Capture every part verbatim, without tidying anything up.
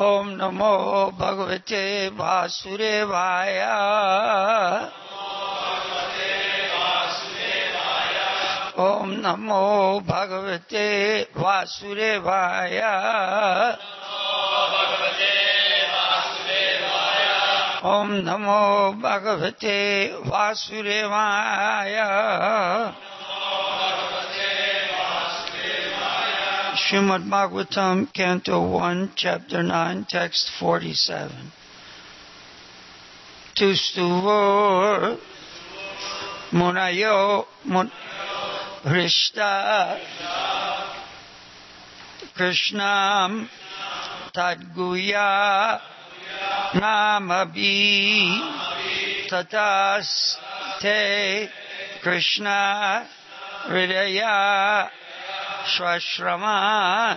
Om Namo Bhagavate Vasudevaya. Om Namo Bhagavate Vasudevaya. Om Namo Bhagavate Vasudevaya. Srimad Bhagavatam, Canto one, Chapter nine, Text forty-seven. Tustuvor Munayo mun, Hrishta Krishnam Tadguya Namabi Tatas Te Krishna Hridaya Swashraman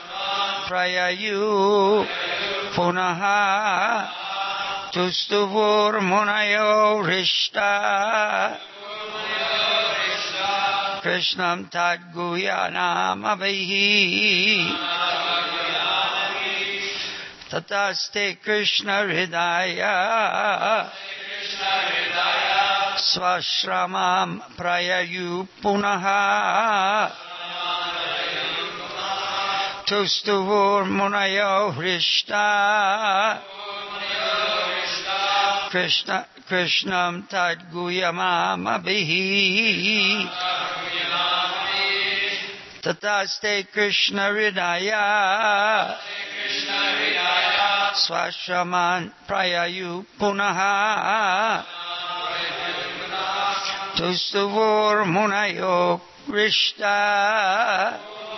Prayayu Punaha Tustuvur Munayo Rishta Krishnam Tadguyanam Abhihi Tataste Krishna Hridaya Swashramam Prayayu Punaha Tustuvur Munayo Hrishta Krishna Krishnam Tadguyamam Abhihi Tataste Krishna Hridaya Swashraman Prayayu Punaha Tustuvur Munayo Hrishta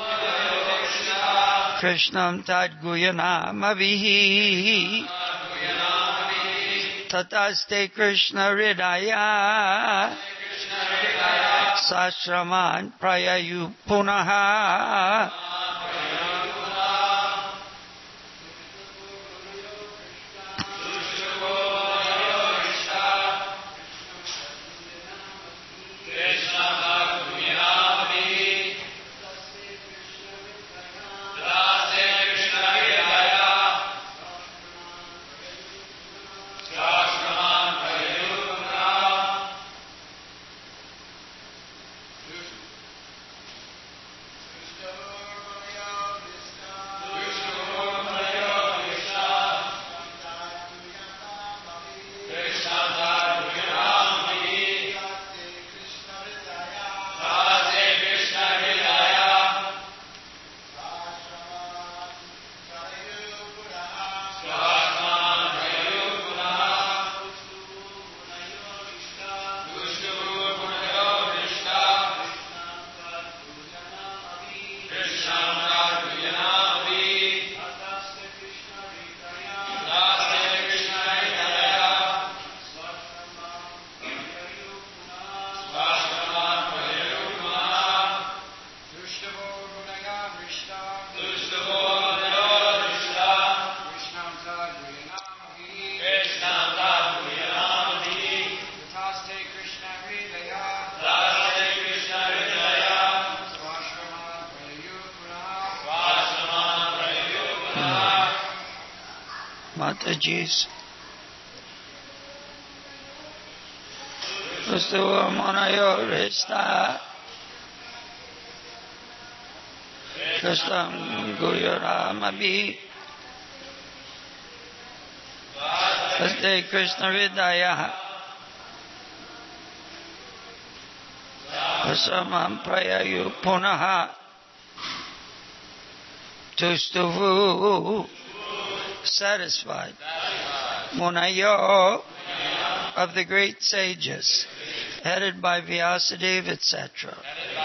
Krishnam Tadguyanam Abhihi Tataste Krishna Hridaya Sashraman Prayayu Punaha. Mataji's Tustuvur Munayo Hrishta Krishnam Tadguyanam Abhihi Tataste Krishna Hridaya Swashraman Prayayu Punaha Tustuvur satisfied Munayo of the great sages headed by Vyasadeva et cetera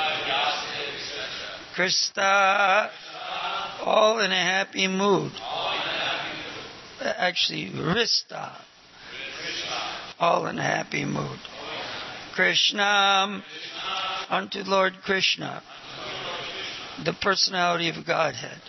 Krista all in a happy mood actually Rista all in a happy mood Krishna unto Lord Krishna the personality of Godhead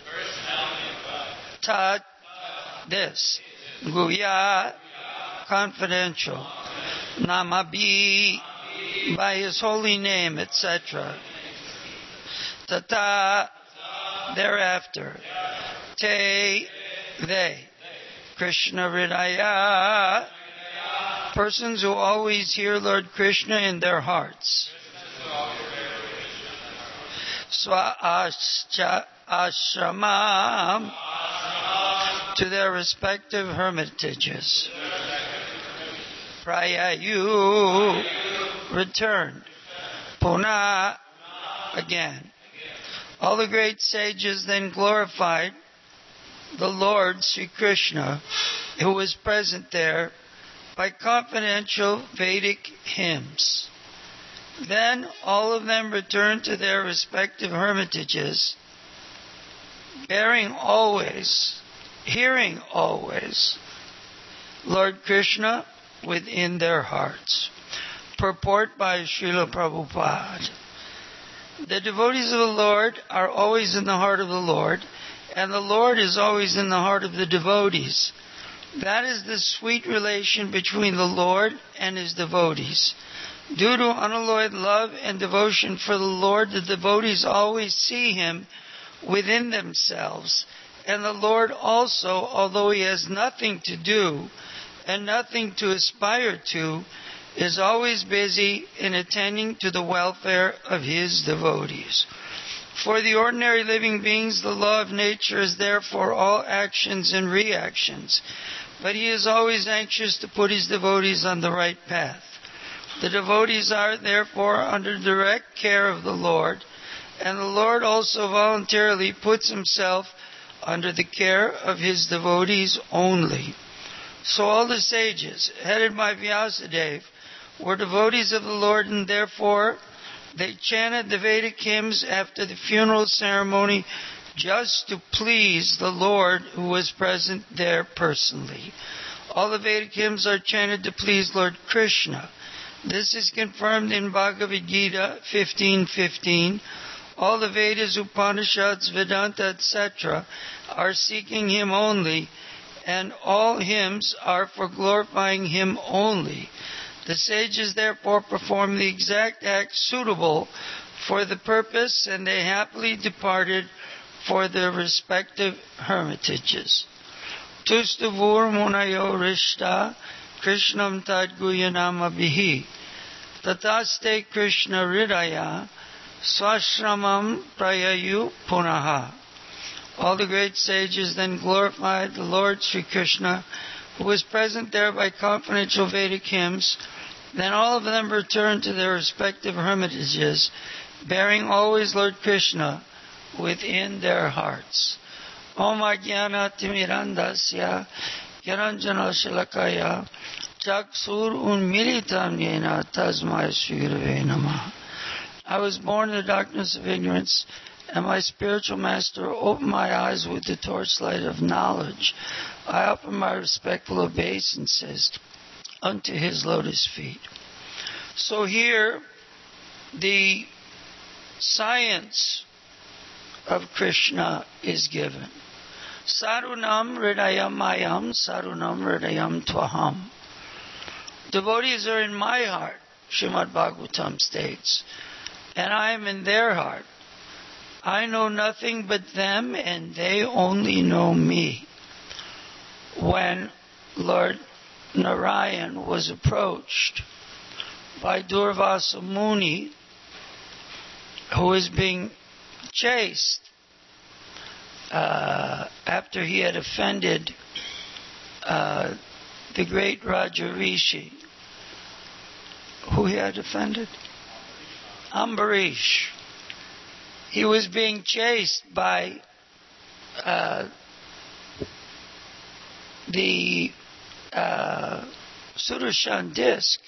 Tat this Guya confidential Namabi by his holy name et cetera Tata thereafter Te They. Krishna Hridaya. Persons who always hear Lord Krishna in their hearts. Swa ashramam. To their respective hermitages. Prayayu. Returned. Puna. Again. All the great sages then glorified the Lord Sri Krishna, who was present there, by confidential Vedic hymns. Then all of them returned to their respective hermitages, bearing always, hearing always, Lord Krishna within their hearts. Purport by Srila Prabhupada. The devotees of the Lord are always in the heart of the Lord, and the Lord is always in the heart of the devotees. That is the sweet relation between the Lord and His devotees. Due to unalloyed love and devotion for the Lord, the devotees always see Him within themselves. And the Lord also, although He has nothing to do and nothing to aspire to, is always busy in attending to the welfare of His devotees. For the ordinary living beings, the law of nature is there for all actions and reactions, but He is always anxious to put His devotees on the right path. The devotees are therefore under direct care of the Lord, and the Lord also voluntarily puts Himself under the care of His devotees only. So all the sages, headed by Vyasadeva, were devotees of the Lord, and therefore they chanted the Vedic hymns after the funeral ceremony just to please the Lord who was present there personally. All the Vedic hymns are chanted to please Lord Krishna. This is confirmed in Bhagavad Gita fifteen fifteen. All the Vedas, Upanishads, Vedanta, et cetera are seeking Him only, and all hymns are for glorifying Him only. The sages therefore performed the exact act suitable for the purpose, and they happily departed for their respective hermitages. Tustavur munayo rishta Krishnam tad guyanama bihi tataste Krishna hridaya swashramam prayayu punaha. All the great sages then glorified the Lord Sri Krishna, who was present there by confidential Vedic hymns. Then all of them returned to their respective hermitages, bearing always Lord Krishna within their hearts. Om Ajnana Timirandasya Yaranjana Shalakaya Chaksur Unmilitam Yena Tasmai Sri Gurave Namah. I was born in the darkness of ignorance, and my spiritual master opened my eyes with the torchlight of knowledge. I offer my respectful obeisances unto His lotus feet. So here, the science of Krishna is given. Sarunam Hridayam Mayam, Sarunam Hridayam Twaham. Devotees are in my heart, Srimad Bhagavatam states, and I am in their heart. I know nothing but them, and they only know me. When Lord Narayan was approached by Durvasa Muni, who was being chased uh, after he had offended uh, the great Raja Rishi. Who he had offended? Ambarish. He was being chased by uh, the uh, Sudarshan disc,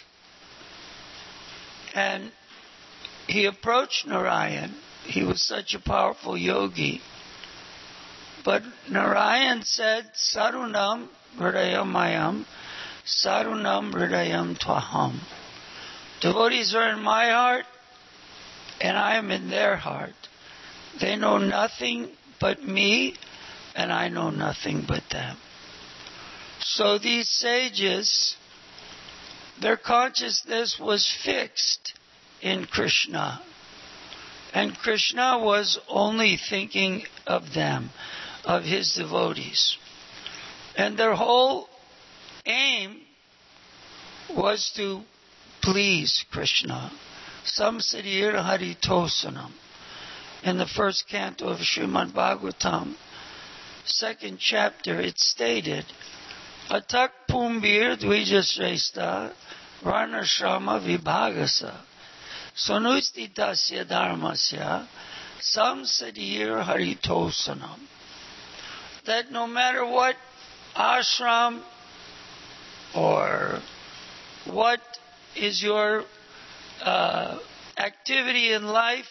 and he approached Narayan. He was such a powerful yogi. But Narayan said, Sarunam Hridayam Mayam, Sarunam Hridayam Twaham. Devotees are in my heart, and I am in their heart. They know nothing but me, and I know nothing but them. So these sages, their consciousness was fixed in Krishna. And Krishna was only thinking of them, of His devotees. And their whole aim was to please Krishna. Samsarir Haritosanam. In the first canto of Srimad Bhagavatam, second chapter, it stated, Atak Pumbir Dvijasresta Varnashrama Vibhagasa Sonustitasya Dharmasya Samsadir Haritosanam. That no matter what ashram or what is your uh, activity in life,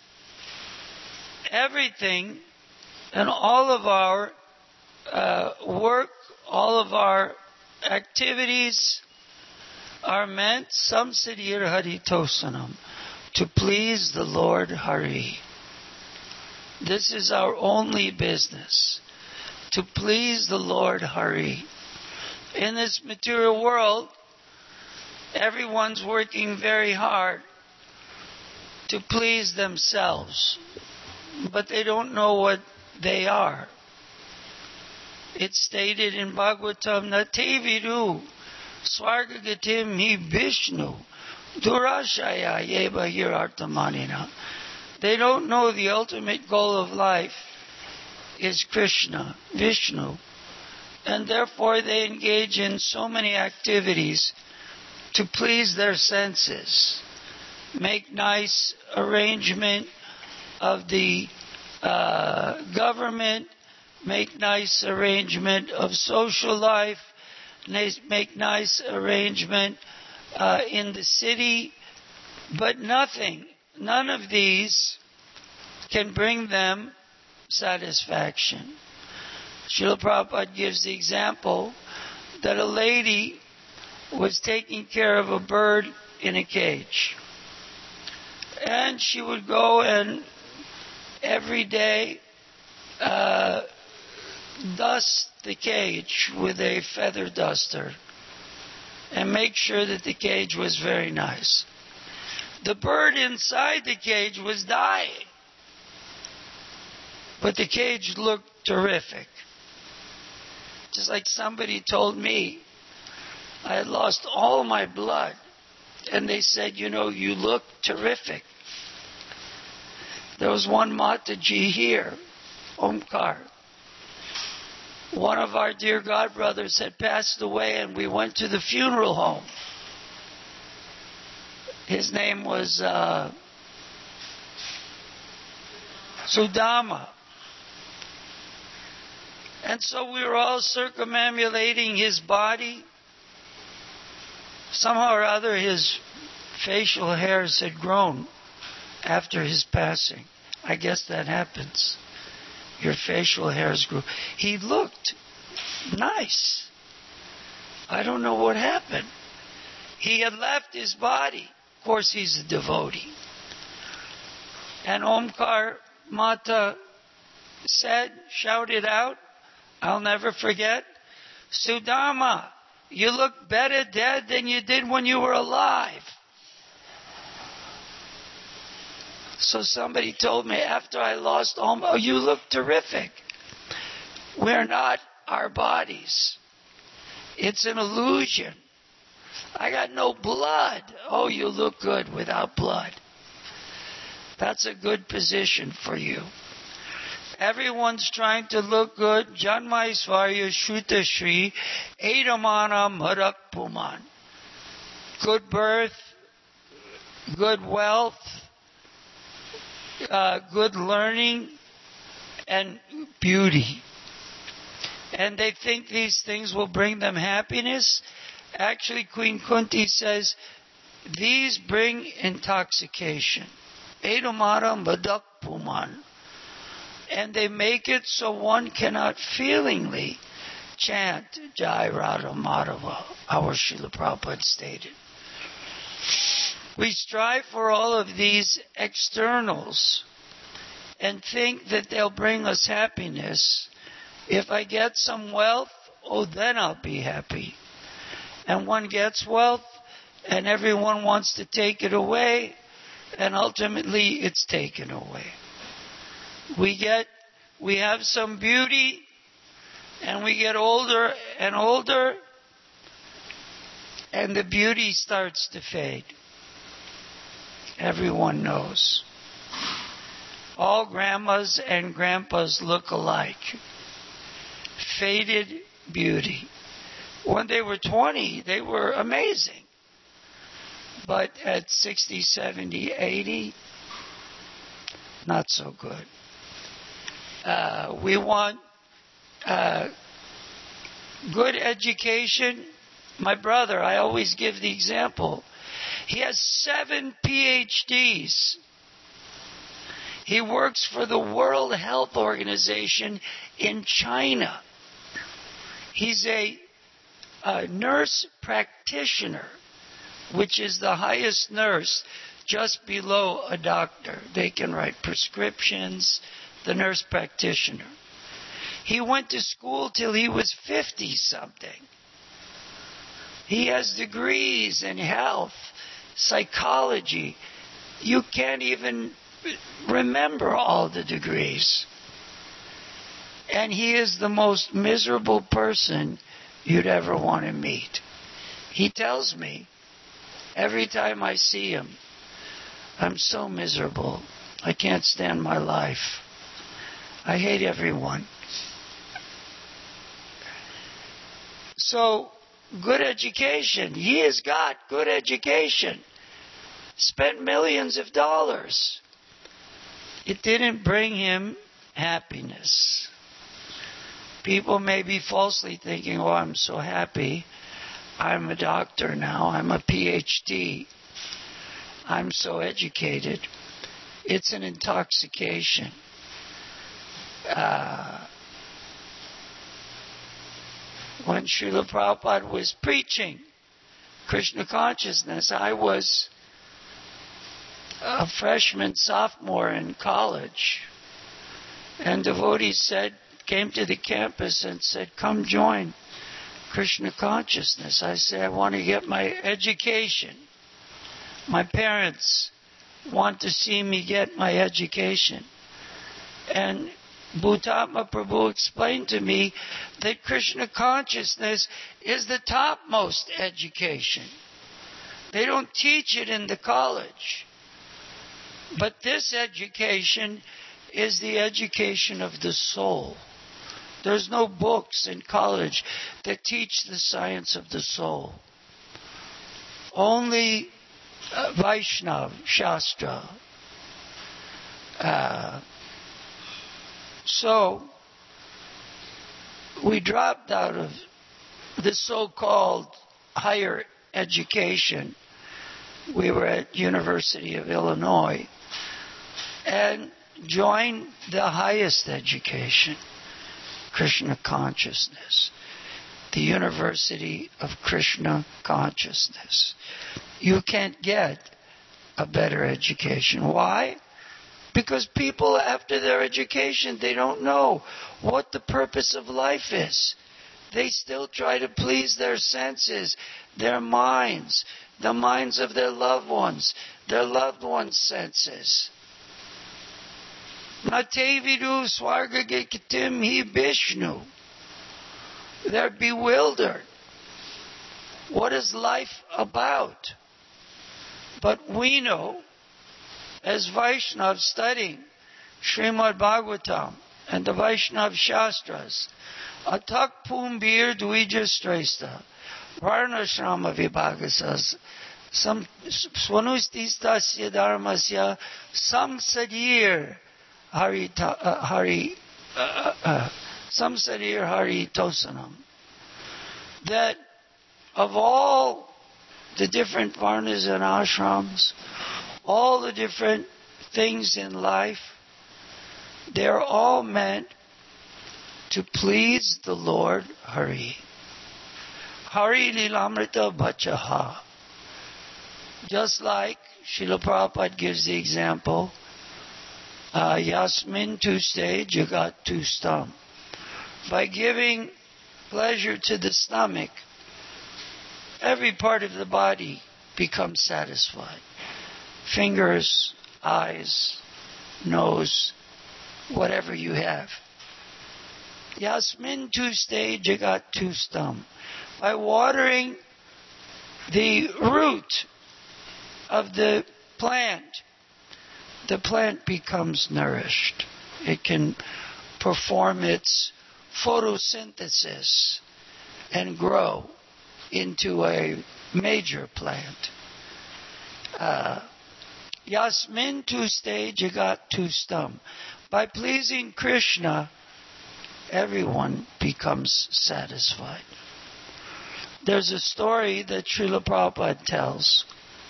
everything and all of our uh, work, all of our activities are meant samsadir haritosanam, to please the Lord Hari. This is our only business, to please the Lord Hari. In this material world, everyone's working very hard to please themselves, but they don't know what they are. It's stated in Bhagavatam, Nateviru Swargagatim hi Vishnu Durashaya Yeva Hirartamanina. They don't know the ultimate goal of life is Krishna, Vishnu, and therefore they engage in so many activities to please their senses. Make nice arrangement of the uh, government, make nice arrangement of social life, make nice arrangement uh, in the city, but nothing, none of these can bring them satisfaction. Srila Prabhupada gives the example that a lady was taking care of a bird in a cage. And she would go and every day uh, dust the cage with a feather duster and make sure that the cage was very nice. The bird inside the cage was dying, but the cage looked terrific. Just like somebody told me, I had lost all my blood, and they said, you know, you look terrific. There was one Mataji here, Omkar. One of our dear godbrothers had passed away, and we went to the funeral home. His name was uh, Sudama. And so we were all circumambulating his body. Somehow or other, his facial hairs had grown after his passing. I guess that happens. Your facial hairs grew. He looked nice. I don't know what happened. He had left his body. Of course, he's a devotee. And Omkar Mata said, shouted out, I'll never forget, Sudama, you look better dead than you did when you were alive. So somebody told me after I lost all my, oh, you look terrific. We're not our bodies. It's an illusion. I got no blood. Oh, you look good without blood. That's a good position for you. Everyone's trying to look good. Janmaisvarya Shuta Shri Edamana Marak Puman. Good birth, good wealth, uh, good learning, and beauty. And they think these things will bring them happiness. Actually, Queen Kunti says, these bring intoxication. Edamana Marak Puman. And they make it so one cannot feelingly chant Jai Radha Madhava, our Srila Prabhupada stated. We strive for all of these externals and think that they'll bring us happiness. If I get some wealth, oh, then I'll be happy. And one gets wealth, and everyone wants to take it away, and ultimately it's taken away. We get, we have some beauty, And we get older and older, and the beauty starts to fade. Everyone knows. All grandmas and grandpas look alike. Faded beauty. When they were twenty, they were amazing. But at sixty, seventy, eighty, not so good. Uh, we want uh, good education. My brother, I always give the example. He has seven P H Ds. He works for the World Health Organization in China. He's a, a nurse practitioner, which is the highest nurse, just below a doctor. They can write prescriptions, the nurse practitioner. He went to school till he was fifty-something. He has degrees in health, psychology. You can't even remember all the degrees. And he is the most miserable person you'd ever want to meet. He tells me, every time I see him, I'm so miserable. I can't stand my life. I hate everyone. So, good education. He has got good education. Spent millions of dollars. It didn't bring him happiness. People may be falsely thinking, oh, I'm so happy. I'm a doctor now. I'm a P H D. I'm so educated. It's an intoxication. Uh, when Srila Prabhupada was preaching Krishna consciousness, I was a freshman, sophomore in college. And devotees said, came to the campus and said, come join Krishna consciousness. I said, I want to get my education. My parents want to see me get my education. And Bhutatma Prabhu explained to me that Krishna consciousness is the topmost education. They don't teach it in the college. But this education is the education of the soul. There's no books in college that teach the science of the soul. Only uh, Vaishnava Shastra. Uh, so, we dropped out of the so-called higher education. We were at University of Illinois and joined the highest education, Krishna consciousness, the University of Krishna consciousness. You can't get a better education. Why? Because people, after their education, they don't know what the purpose of life is. They still try to please their senses, their minds, the minds of their loved ones, their loved ones' senses. Natevidu swargagikitim hi Vishnu. They're bewildered. What is life about? But we know, as Vaishnavas studying Srimad Bhagavatam and the Vaishnava Shastras, Atak Pumbir Dvijastresta, Varnashrama Vibhagasas, Sam Swanustistasya Dharmasya, Samsadir Hari uh, Hari uh, uh, Samsadir Hari Tosanam. That of all the different varnas and ashrams, all the different things in life, they're all meant to please the Lord Hari. Hari Lilamrita Bhachaha. Just like Srila Prabhupada gives the example, uh, Yasmin Tuste Jagat Tustam. By giving pleasure to the stomach, every part of the body becomes satisfied. Fingers, eyes, nose, whatever you have. Yasmin tu ste jagat tu stam. By watering the root of the plant, the plant becomes nourished. It can perform its photosynthesis and grow into a major plant. Uh, Yasmin tu ste jagat tu stam. By pleasing Krishna, everyone becomes satisfied. There's a story that Srila Prabhupada tells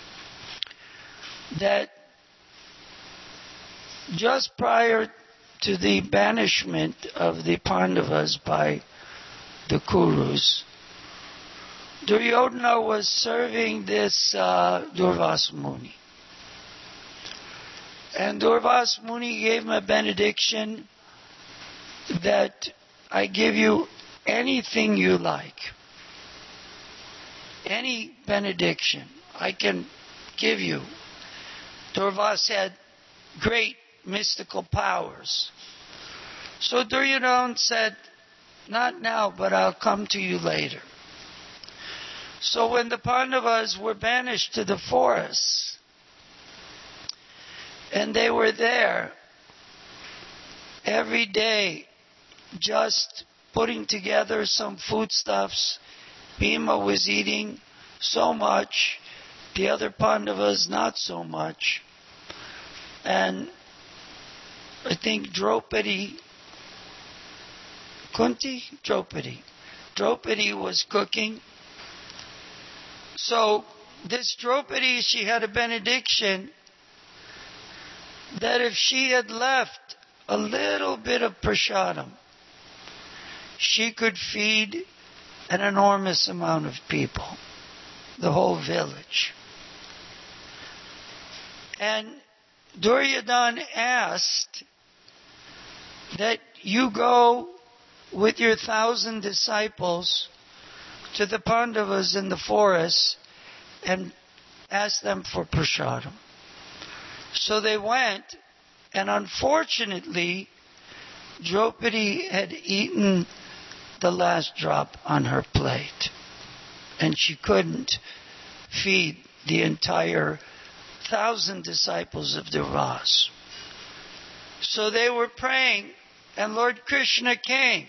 that just prior to the banishment of the Pandavas by the Kurus, Duryodhana was serving this uh, Durvasa Muni. And Durvasa Muni gave him a benediction that I give you anything you like. Any benediction I can give you. Durvasa had great mystical powers. So Duryodhana said, not now, but I'll come to you later. So when the Pandavas were banished to the forests, and they were there every day just putting together some foodstuffs, Bhima was eating so much, the other Pandavas not so much. And I think Draupadi, Kunti? Draupadi. Draupadi was cooking. So this Draupadi, she had a benediction that if she had left a little bit of prasadam, she could feed an enormous amount of people, the whole village. And Duryodhana asked that you go with your thousand disciples to the Pandavas in the forest and ask them for prasadam. So they went, and unfortunately, Draupadi had eaten the last drop on her plate, and she couldn't feed the entire thousand disciples of Durvasa. So they were praying, and Lord Krishna came,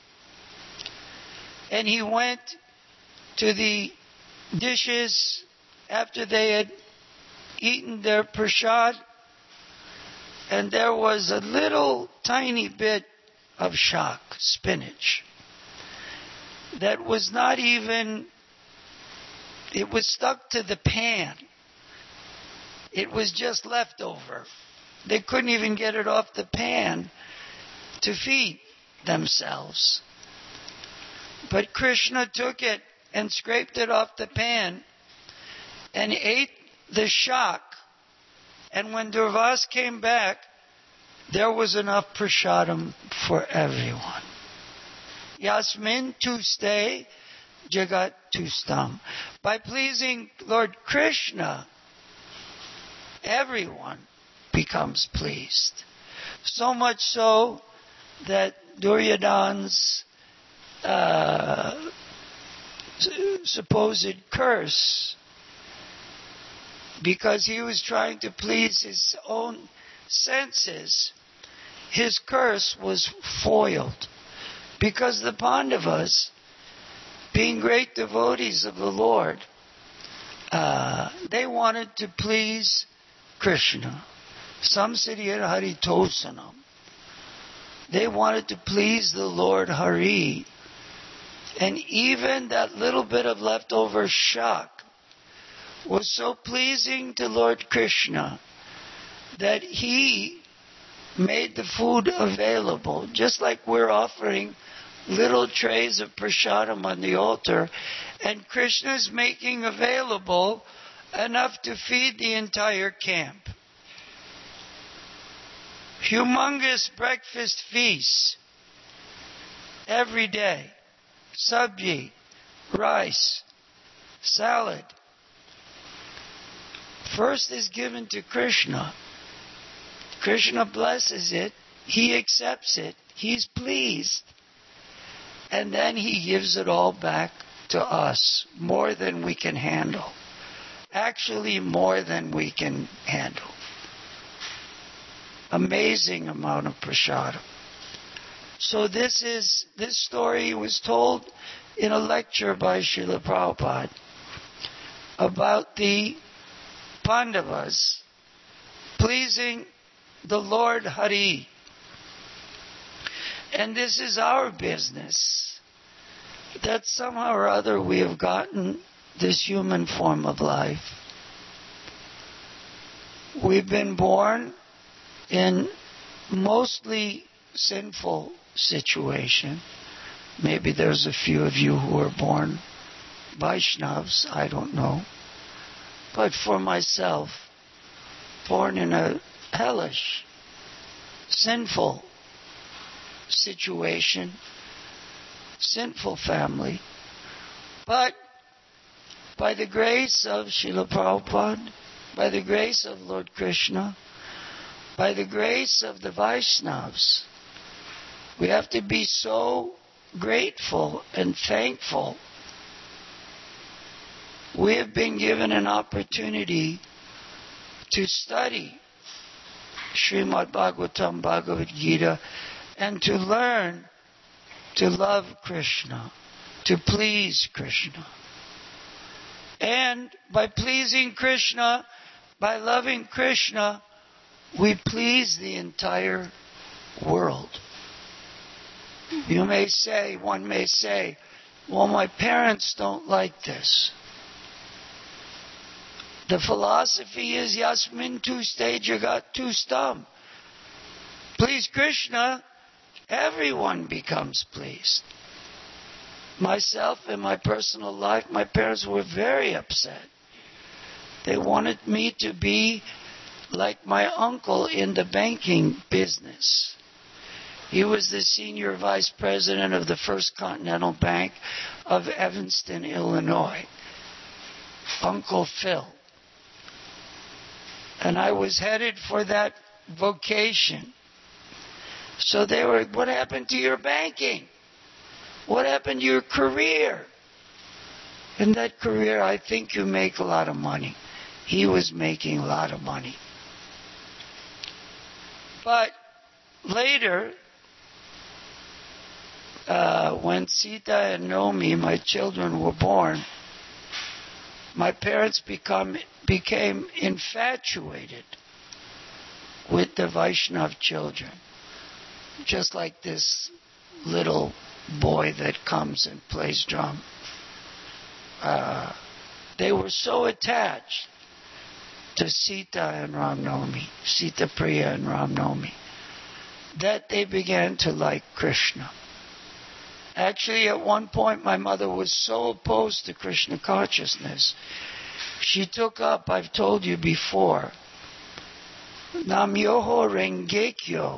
and he went to the dishes after they had eaten their prasad, and there was a little tiny bit of shak, spinach, that was not even, it was stuck to the pan. It was just leftover. They couldn't even get it off the pan to feed themselves. But Krishna took it and scraped it off the pan and ate the shak. And when Durvasa came back, there was enough prasadam for everyone. Yasmin tu ste jagat tu stam. By pleasing Lord Krishna, everyone becomes pleased. So much so that Duryodhana's uh, supposed curse, because he was trying to please his own senses, his curse was foiled. Because the Pandavas, being great devotees of the Lord, uh, they wanted to please Krishna. Some said Hari Tosanam. They wanted to please the Lord Hari. And even that little bit of leftover shak was so pleasing to Lord Krishna that he made the food available, just like we're offering little trays of prasadam on the altar, and Krishna's making available enough to feed the entire camp. Humongous breakfast feasts every day. Sabji, rice, salad. First is given to Krishna. Krishna blesses it. He accepts it. He's pleased. And then He gives it all back to us, more than we can handle. Actually, more than we can handle. Amazing amount of prasadam. So this is, this story was told in a lecture by Srila Prabhupada about the Pandavas pleasing the Lord Hari. And this is our business, that somehow or other we have gotten this human form of life. We've been born in mostly sinful situation. Maybe there's a few of you who are born Vaishnavas, I don't know. But for myself, born in a hellish, sinful situation, sinful family. But by the grace of Srila Prabhupada, by the grace of Lord Krishna, by the grace of the Vaishnavas, we have to be so grateful and thankful. We have been given an opportunity to study Srimad Bhagavatam, Bhagavad Gita, and to learn to love Krishna, to please Krishna. And by pleasing Krishna, by loving Krishna, we please the entire world. You may say, one may say, well, my parents don't like this. The philosophy is Yasmin tu ste jagat tu stam. Please Krishna, everyone becomes pleased. Myself, in my personal life, my parents were very upset. They wanted me to be like my uncle in the banking business. He was the senior vice president of the First Continental Bank of Evanston, Illinois. Uncle Phil. And I was headed for that vocation. So they were, what happened to your banking? What happened to your career? In that career, I think you make a lot of money. He was making a lot of money. But later, uh, when Sita and Naomi, my children, were born, my parents become, became infatuated with the Vaishnav children. Just like this little boy that comes and plays drum. Uh, they were so attached to Sita and Ramnami, Sita Priya and Ramnami, that they began to like Krishna. Actually, at one point, my mother was so opposed to Krishna consciousness, she took up, I've told you before, Nam-myoho Renge-kyo.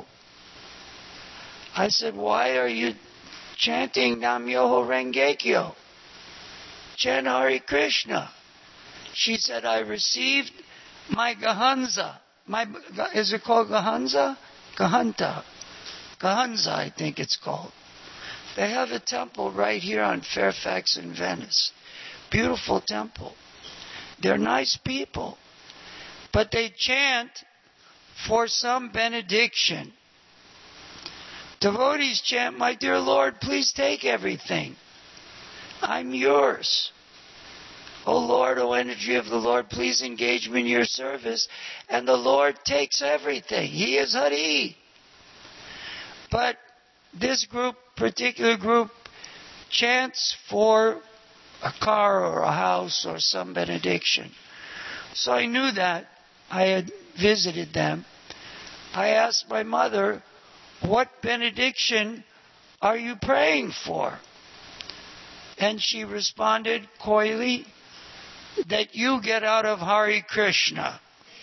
I said, why are you chanting Nam-myoho Renge-kyo? Chant Hare Krishna. She said, I received my Gahanza. My, is it called Gahanza? Gahanta. Gahanza, I think it's called. They have a temple right here on Fairfax in Venice. Beautiful temple. They're nice people. But they chant for some benediction. Devotees chant, my dear Lord, please take everything. I'm yours. O Lord, O energy of the Lord, please engage me in your service. And the Lord takes everything. He is Hari. But this group, particular group, chants for a car or a house or some benediction. So I knew that. I had visited them. I asked my mother, what benediction are you praying for? And she responded coyly, that you get out of Hare Krishna.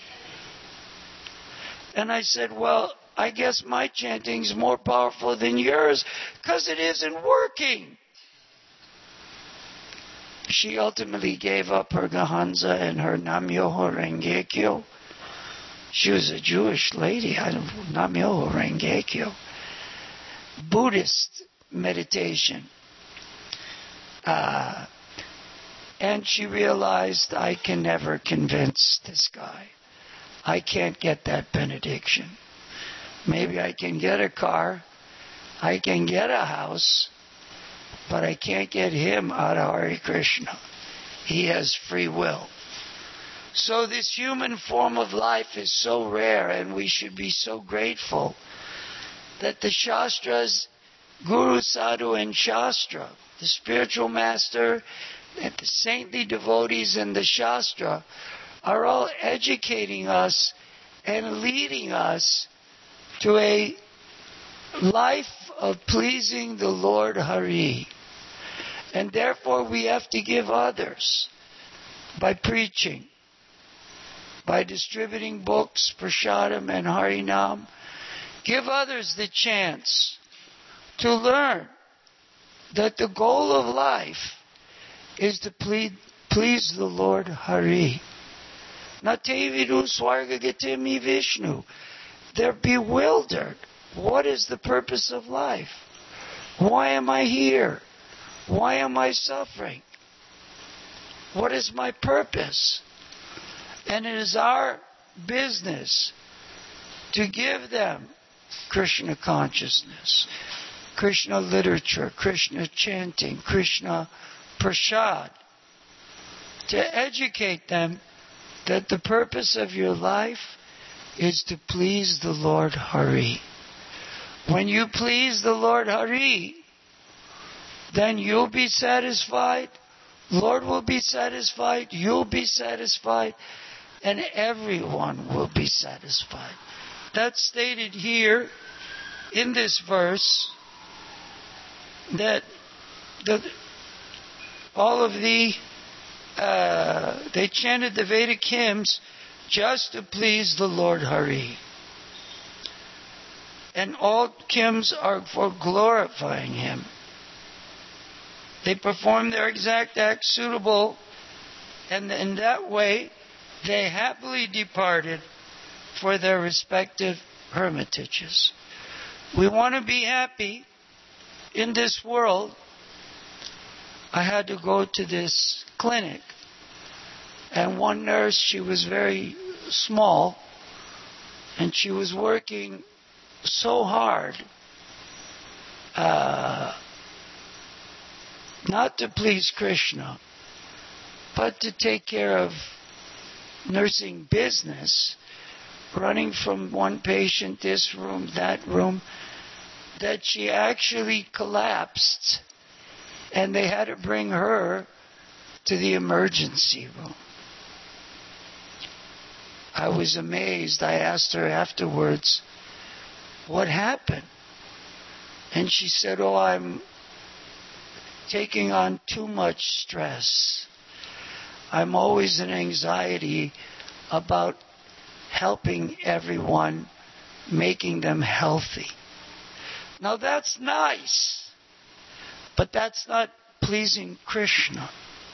And I said, well, I guess my chanting's more powerful than yours because it isn't working. She ultimately gave up her Gahanza and her Nam-myoho Renge-kyo. She was a Jewish lady. I don't know, Nam-myoho Renge-kyo. Buddhist meditation. Uh, and she realized, I can never convince this guy. I can't get that benediction. Maybe I can get a car, I can get a house, but I can't get him out of Hare Krishna. He has free will. So this human form of life is so rare, and we should be so grateful that the Shastras, Guru, Sadhu, and Shastra, the spiritual master, and the saintly devotees in the Shastra, are all educating us and leading us to a life of pleasing the Lord Hari. And therefore we have to give others by preaching, by distributing books, Prasadam and Harinam. Give others the chance to learn that the goal of life is to plead, please the Lord Hari. Natevidu Swargagatimi Vishnu. They're bewildered. What is the purpose of life? Why am I here? Why am I suffering? What is my purpose? And it is our business to give them Krishna consciousness, Krishna literature, Krishna chanting, Krishna prasad, to educate them that the purpose of your life is to please the Lord Hari. When you please the Lord Hari, then you'll be satisfied, Lord will be satisfied, you'll be satisfied, and everyone will be satisfied. That's stated here in this verse, that the, all of the Uh, they chanted the Vedic hymns just to please the Lord Hari. And all hymns are for glorifying Him. They performed their exact act suitable, and in that way they happily departed for their respective hermitages. We want to be happy in this world. I had to go to this clinic, and one nurse, she was very small, and she was working so hard uh, not to please Krishna, but to take care of nursing business, running from one patient, this room, that room, that she actually collapsed. And they had to bring her to the emergency room. I was amazed. I asked her afterwards, what happened? And she said, oh, I'm taking on too much stress. I'm always in anxiety about helping everyone, making them healthy. Now that's nice. But that's not pleasing Krishna.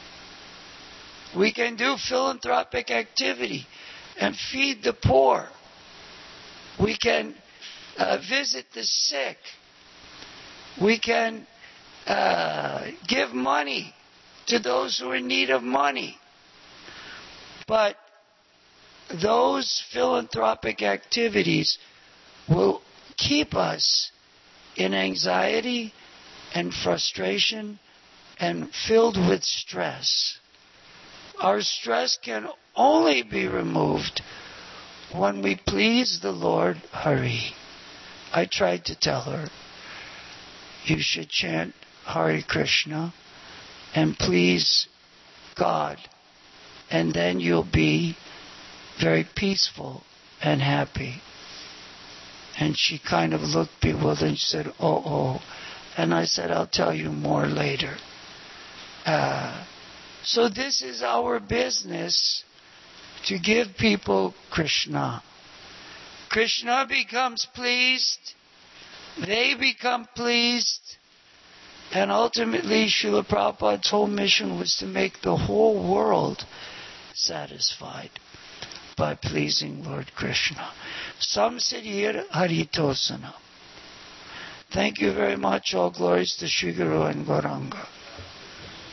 We can do philanthropic activity and feed the poor. We can uh, visit the sick. We can uh, give money to those who are in need of money. But those philanthropic activities will keep us in anxiety and frustration and filled with stress. Our stress can only be removed when we please the Lord Hari. I tried to tell her, you should chant Hare Krishna and please God, and then you'll be very peaceful and happy. And she kind of looked bewildered and she said, oh, oh. And I said, I'll tell you more later. Uh, so this is our business, to give people Krishna. Krishna becomes pleased, they become pleased, and ultimately Srila Prabhupada's whole mission was to make the whole world satisfied by pleasing Lord Krishna. Samsiddhir Haritosana. Thank you very much. All glories to Sri Guru and Gauranga.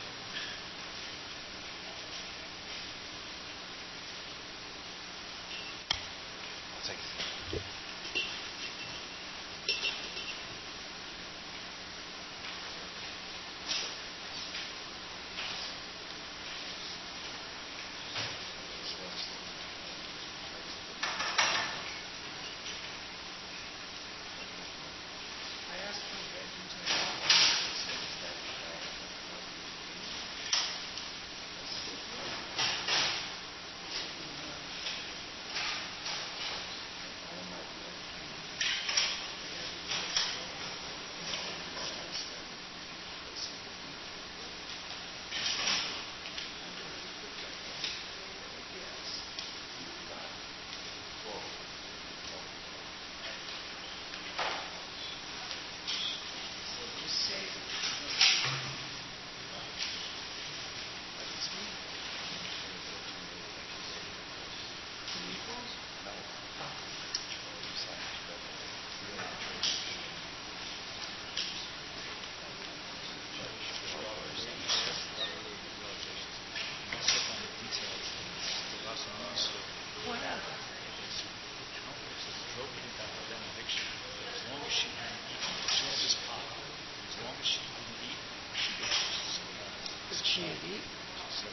Christianity. So,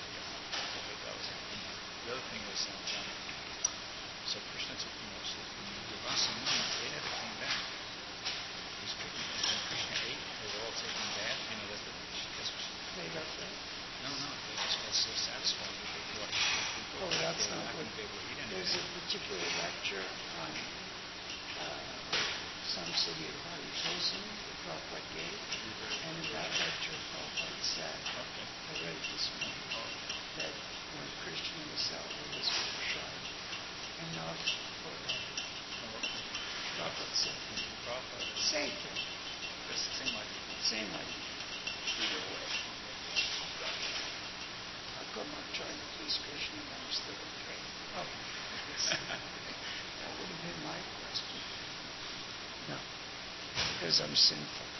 the other thing was, um, John, so Krishna took, you know, so the Rasa Muni, they never came back. These Krishna, when Krishna ate, they were all taking bath, you know, that's, the, that's what she, They got that. no, no, they just got so satisfied that they thought people Oh, that's they were not not what. going to be able to eat There's a anything. particular lecture on uh, some city of Hari Tosin that Prabhupada gave, and in that lecture Prabhupada said, Okay. I read it this morning, that when Krishna was out with his prashad, enough for everyone. Oh, okay. Prabhupada said, Prabhupada, same thing, that's the same idea. same idea. Either way. How come I'm trying to please Krishna and I'm still okay? Oh, that would have been my question. No, because I'm sinful.